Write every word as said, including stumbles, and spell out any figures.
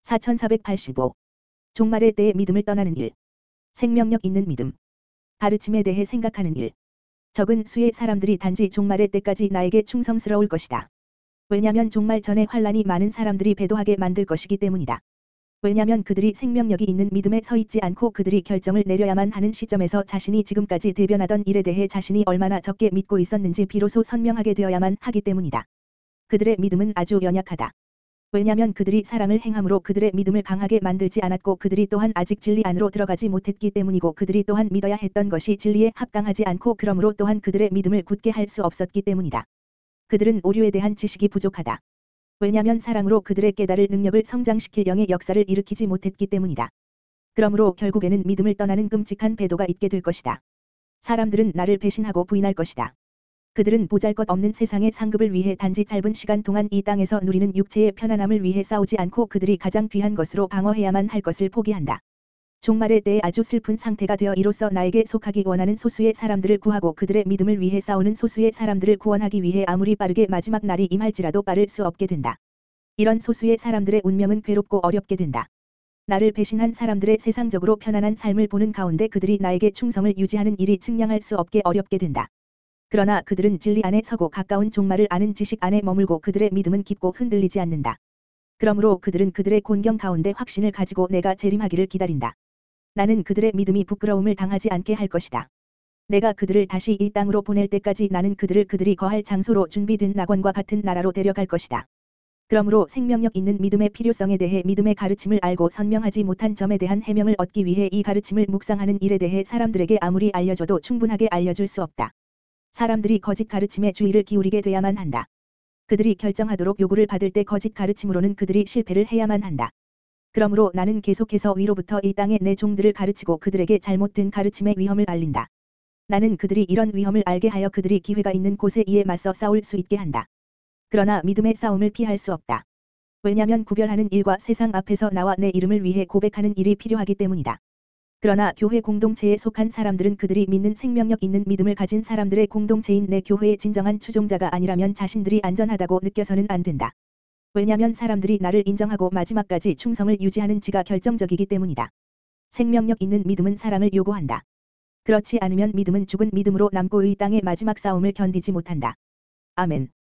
사천사백팔십오. 종말의 때에 믿음을 떠나는 일. 생명력 있는 믿음. 가르침에 대해 생각하는 일. 적은 수의 사람들이 단지 종말의 때까지 나에게 충성스러울 것이다. 왜냐면 종말 전에 환란이 많은 사람들이 배도하게 만들 것이기 때문이다. 왜냐면 그들이 생명력이 있는 믿음에 서 있지 않고 그들이 결정을 내려야만 하는 시점에서 자신이 지금까지 대변하던 일에 대해 자신이 얼마나 적게 믿고 있었는지 비로소 선명하게 되어야만 하기 때문이다. 그들의 믿음은 아주 연약하다. 왜냐면 그들이 사랑을 행함으로 그들의 믿음을 강하게 만들지 않았고 그들이 또한 아직 진리 안으로 들어가지 못했기 때문이고 그들이 또한 믿어야 했던 것이 진리에 합당하지 않고 그러므로 또한 그들의 믿음을 굳게 할 수 없었기 때문이다. 그들은 오류에 대한 지식이 부족하다. 왜냐면 사랑으로 그들의 깨달을 능력을 성장시킬 영의 역사를 일으키지 못했기 때문이다. 그러므로 결국에는 믿음을 떠나는 끔찍한 배도가 있게 될 것이다. 사람들은 나를 배신하고 부인할 것이다. 그들은 보잘것없는 세상의 상급을 위해 단지 짧은 시간 동안 이 땅에서 누리는 육체의 편안함을 위해 싸우지 않고 그들이 가장 귀한 것으로 방어해야만 할 것을 포기한다. 종말의 때에 아주 슬픈 상태가 되어 이로써 나에게 속하기 원하는 소수의 사람들을 구하고 그들의 믿음을 위해 싸우는 소수의 사람들을 구원하기 위해 아무리 빠르게 마지막 날이 임할지라도 빠를 수 없게 된다. 이런 소수의 사람들의 운명은 괴롭고 어렵게 된다. 나를 배신한 사람들의 세상적으로 편안한 삶을 보는 가운데 그들이 나에게 충성을 유지하는 일이 측량할 수 없게 어렵게 된다. 그러나 그들은 진리 안에 서고 가까운 종말을 아는 지식 안에 머물고 그들의 믿음은 깊고 흔들리지 않는다. 그러므로 그들은 그들의 곤경 가운데 확신을 가지고 내가 재림하기를 기다린다. 나는 그들의 믿음이 부끄러움을 당하지 않게 할 것이다. 내가 그들을 다시 이 땅으로 보낼 때까지 나는 그들을 그들이 거할 장소로 준비된 낙원과 같은 나라로 데려갈 것이다. 그러므로 생명력 있는 믿음의 필요성에 대해 믿음의 가르침을 알고 선명하지 못한 점에 대한 해명을 얻기 위해 이 가르침을 묵상하는 일에 대해 사람들에게 아무리 알려줘도 충분하게 알려줄 수 없다. 사람들이 거짓 가르침에 주의를 기울이게 돼야만 한다. 그들이 결정하도록 요구를 받을 때 거짓 가르침으로는 그들이 실패를 해야만 한다. 그러므로 나는 계속해서 위로부터 이 땅에 내 종들을 가르치고 그들에게 잘못된 가르침의 위험을 알린다. 나는 그들이 이런 위험을 알게 하여 그들이 기회가 있는 곳에 이에 맞서 싸울 수 있게 한다. 그러나 믿음의 싸움을 피할 수 없다. 왜냐면 구별하는 일과 세상 앞에서 나와 내 이름을 위해 고백하는 일이 필요하기 때문이다. 그러나 교회 공동체에 속한 사람들은 그들이 믿는 생명력 있는 믿음을 가진 사람들의 공동체인 내 교회의 진정한 추종자가 아니라면 자신들이 안전하다고 느껴서는 안 된다. 왜냐면 사람들이 나를 인정하고 마지막까지 충성을 유지하는 지가 결정적이기 때문이다. 생명력 있는 믿음은 사랑을 요구한다. 그렇지 않으면 믿음은 죽은 믿음으로 남고 이 땅의 마지막 싸움을 견디지 못한다. 아멘.